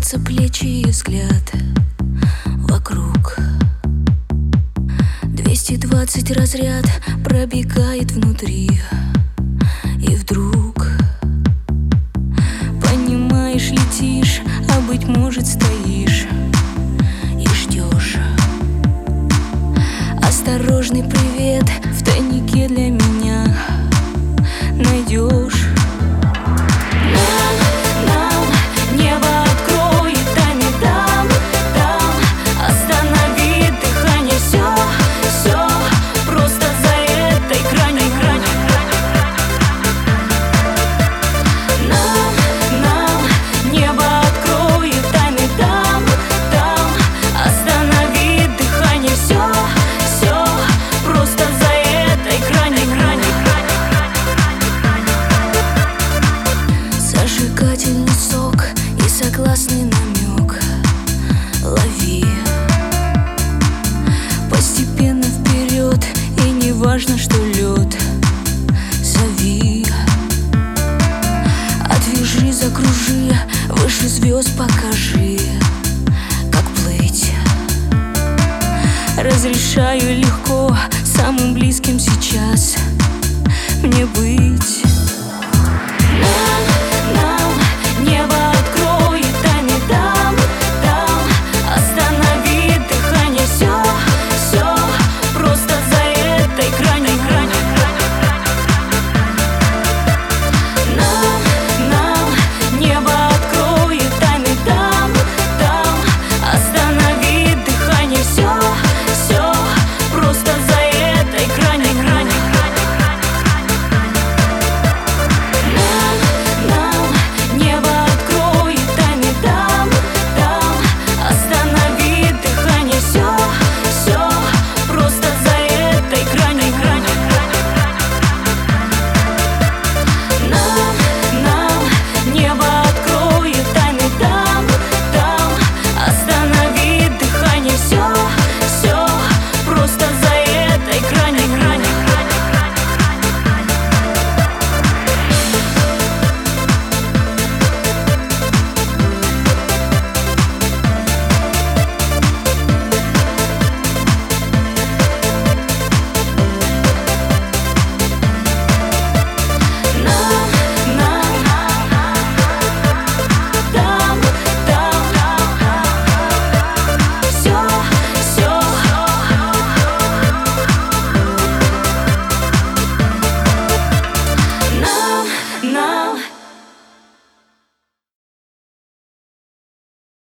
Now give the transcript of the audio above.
Сходятся плечи и взгляд вокруг. 220 разряд пробегает внутри. И вдруг, понимаешь, летишь, а быть может стоишь и ждешь. Осторожный привет в тайнике для меня найдешь. Зажигательный сок и согласный намек. Лови постепенно вперед, и не важно, что лед. Зови, отвяжи, закружи, выше звезд покажи, как плыть. Разрешаю легко самым близким сейчас мне быть.